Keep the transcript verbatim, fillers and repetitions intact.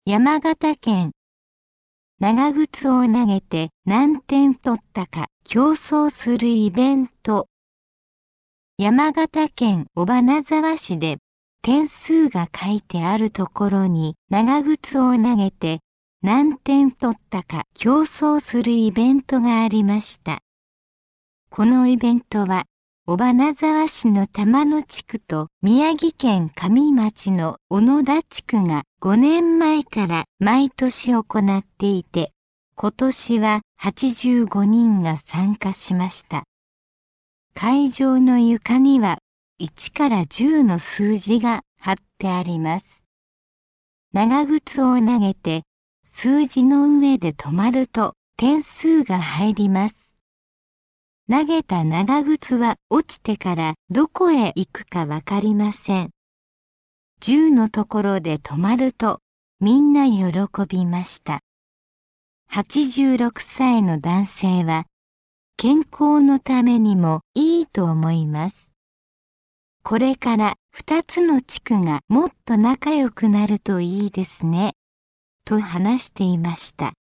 山形県。長靴を投げて何点取ったか競争するイベント。山形県尾花沢市で点数が書いてあるところに長靴を投げて何点取ったか競争するイベントがありました。このイベントは尾花沢市の玉野地区と宮城県上町の小野田地区がごねんまえから毎年行っていて、今年ははちじゅうごにんが参加しました。会場の床にはいちからじゅうの数字が貼ってあります。長靴を投げて数字の上で止まると点数が入ります。投げた長靴は落ちてからどこへ行くかわかりません。じゅうのところで止まるとみんな喜びました。はちじゅうろくさいの男性は健康のためにもいいと思います。これからふたつの地区がもっと仲良くなるといいですね、と話していました。